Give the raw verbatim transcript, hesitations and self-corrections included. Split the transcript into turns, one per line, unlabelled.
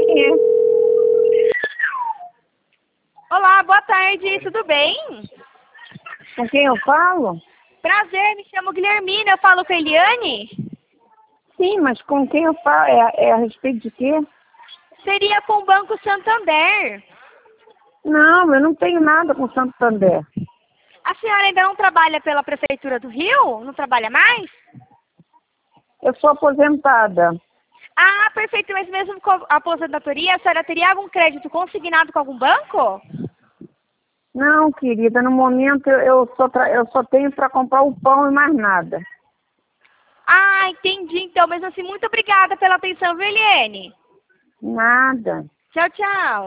Sim.
Olá, boa tarde, tudo bem?
Com quem eu falo?
Prazer, me chamo Guilhermina, eu falo com a Eliane?
Sim, mas com quem eu falo? É, é a respeito de quê?
Seria com o Banco Santander.
Não, eu não tenho nada com Santander.
A senhora ainda não trabalha pela Prefeitura do Rio? Não trabalha mais?
Eu sou aposentada.
Ah, perfeito, mas mesmo com a aposentadoria, a senhora teria algum crédito consignado com algum banco?
Não, querida, no momento eu, eu, só, tra- eu só tenho para comprar o pão e mais nada.
Ah, entendi então, mas assim, muito obrigada pela atenção, viu, Eliane?
Nada.
Tchau, tchau.